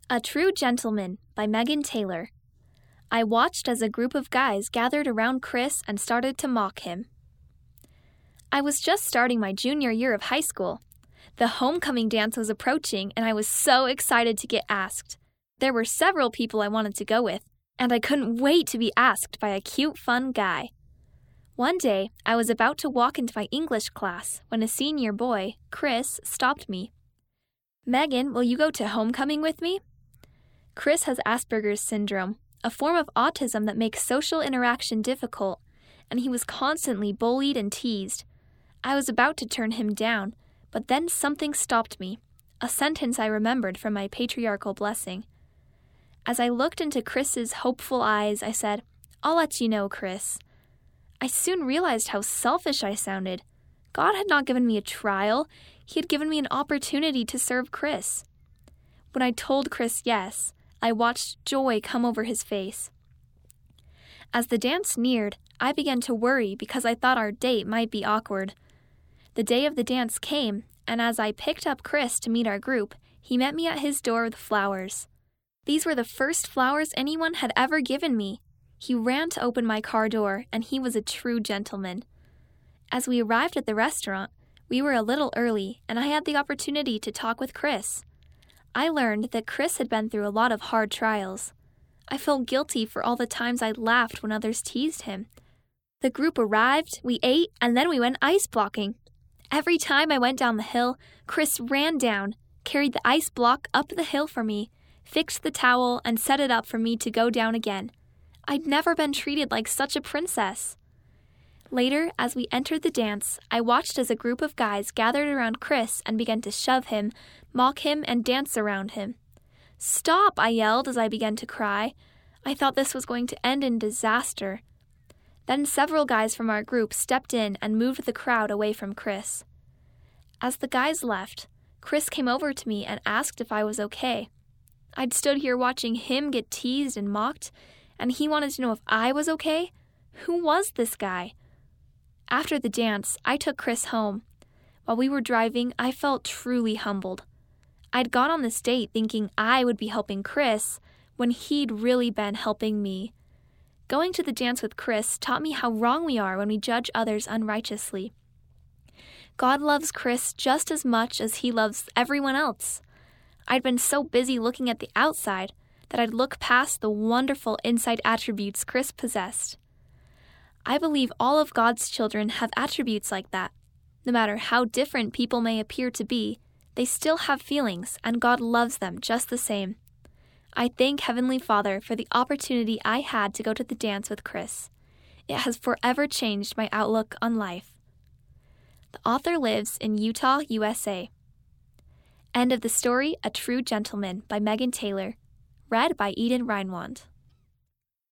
A True Gentleman by Megan Taylor. I watched as a group of guys gathered around Chris and started to mock him. I was just starting my junior year of high school. The homecoming dance was approaching, and I was so excited to get asked. There were several people I wanted to go with, and I couldn't wait to be asked by a cute, fun guy. One day, I was about to walk into my English class when a senior boy, Chris, stopped me. "Megan, will you go to homecoming with me?" Chris has Asperger's syndrome, a form of autism that makes social interaction difficult, and he was constantly bullied and teased. I was about to turn him down, but then something stopped me, a sentence I remembered from my patriarchal blessing. As I looked into Chris's hopeful eyes, I said, "I'll let you know, Chris." I soon realized how selfish I sounded. God had not given me a trial. He had given me an opportunity to serve Chris. When I told Chris yes, I watched joy come over his face. As the dance neared, I began to worry because I thought our date might be awkward. The day of the dance came, and as I picked up Chris to meet our group, he met me at his door with flowers. These were the first flowers anyone had ever given me. He ran to open my car door, and he was a true gentleman. As we arrived at the restaurant, we were a little early, and I had the opportunity to talk with Chris. I learned that Chris had been through a lot of hard trials. I felt guilty for all the times I laughed when others teased him. The group arrived, we ate, and then we went ice blocking. Every time I went down the hill, Chris ran down, carried the ice block up the hill for me, fixed the towel, and set it up for me to go down again. I'd never been treated like such a princess. Later, as we entered the dance, I watched as a group of guys gathered around Chris and began to shove him, mock him, and dance around him. "Stop!" I yelled as I began to cry. I thought this was going to end in disaster. Then several guys from our group stepped in and moved the crowd away from Chris. As the guys left, Chris came over to me and asked if I was okay. I'd stood here watching him get teased and mocked, and he wanted to know if I was okay? Who was this guy? After the dance, I took Chris home. While we were driving, I felt truly humbled. I'd gone on this date thinking I would be helping Chris when he'd really been helping me. Going to the dance with Chris taught me how wrong we are when we judge others unrighteously. God loves Chris just as much as he loves everyone else. I'd been so busy looking at the outside that I'd look past the wonderful inside attributes Chris possessed. I believe all of God's children have attributes like that. No matter how different people may appear to be, they still have feelings, and God loves them just the same. I thank Heavenly Father for the opportunity I had to go to the dance with Chris. It has forever changed my outlook on life. The author lives in Utah, USA. End of the story, A True Gentleman by Megan Taylor. Read by Eden Reinwand.